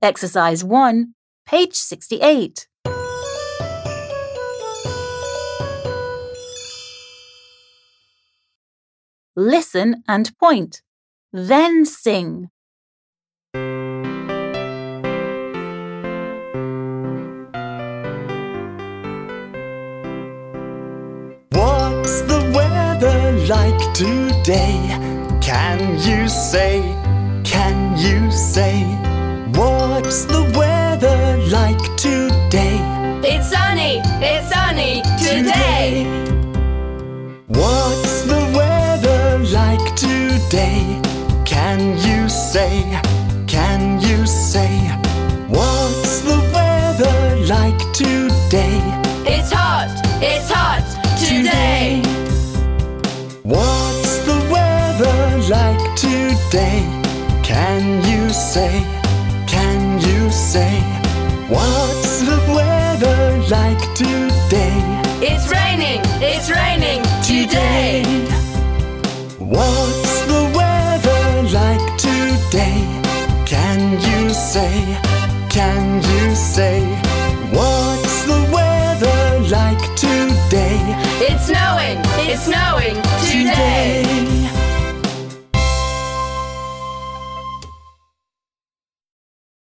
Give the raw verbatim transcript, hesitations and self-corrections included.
Exercise one, page sixty-eight. Listen and point. Then sing. What's the weather like today? Can you say? Can you say? What's the weather like today? It's sunny, it's sunny today. What's the weather like today? Can you say? Can you say? What's the weather like today? It's hot, it's hot today. What's the weather like today? Can you say? Can you say? What's the weather like today? It's raining, it's raining today. What's the weather like today? Can you say? Can you say? What's the weather like today? It's snowing, it's snowing today.